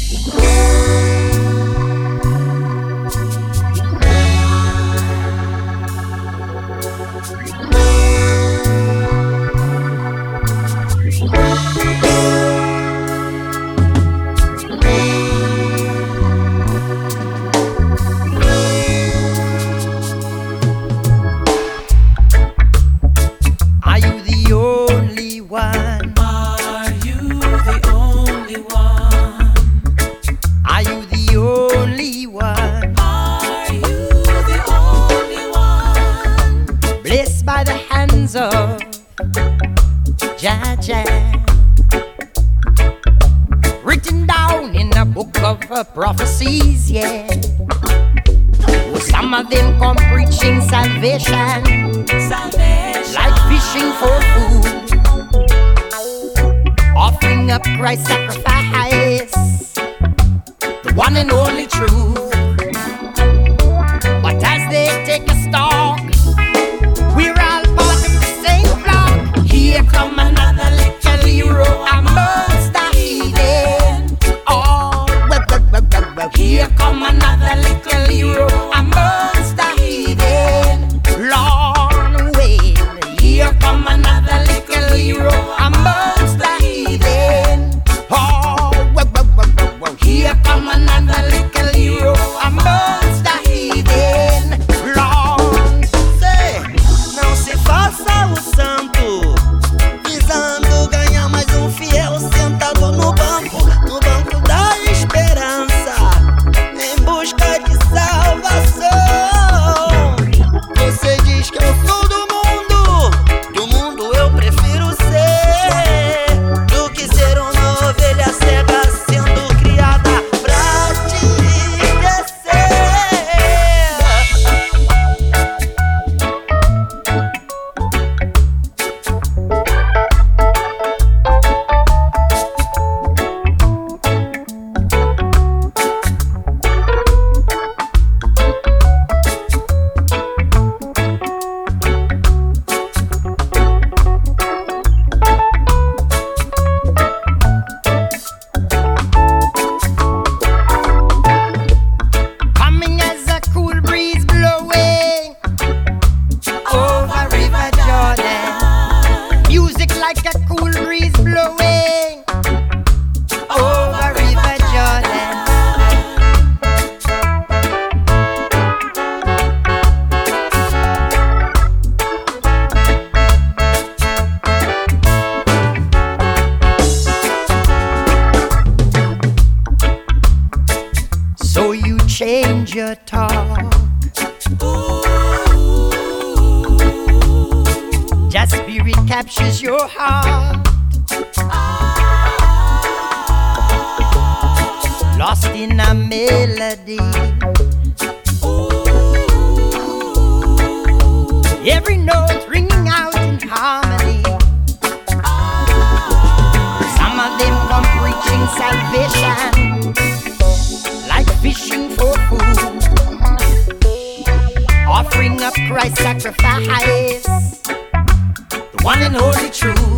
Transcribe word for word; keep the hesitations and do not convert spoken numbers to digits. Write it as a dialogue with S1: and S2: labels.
S1: Prophecies, yeah. Oh, some of them come preaching salvation, salvation, like fishing for food, offering up Christ's sacrifice, the one and only truth. But as they take a stalk, we're all part of the same flock. Here come another little hero amongst the heathen. Oh, here come another little hero amongst the heathen. Long way. Here come another little hero amongst the heathen. Oh, whoa, whoa, whoa, whoa, whoa. Here come another little hero amongst the heathen. Long.
S2: Sei, não se faça o santo, visando ganhar mais um fiel sentado no banco, no banco da esperança. Em busca de salvação. Você diz que eu sou do mundo, do mundo eu prefiro ser, do que ser uma ovelha cega sendo criada pra te enriquecer.
S1: Coming as a cool breeze blowing over River Jordan. Music like a cool breeze blowing over River Jordan. So you change your talk. Just spirit captures your heart. Lost in a melody. Every note ringing out in harmony. Some of them come preaching salvation, like fishing for food, offering up Christ's sacrifice, the one and only truth.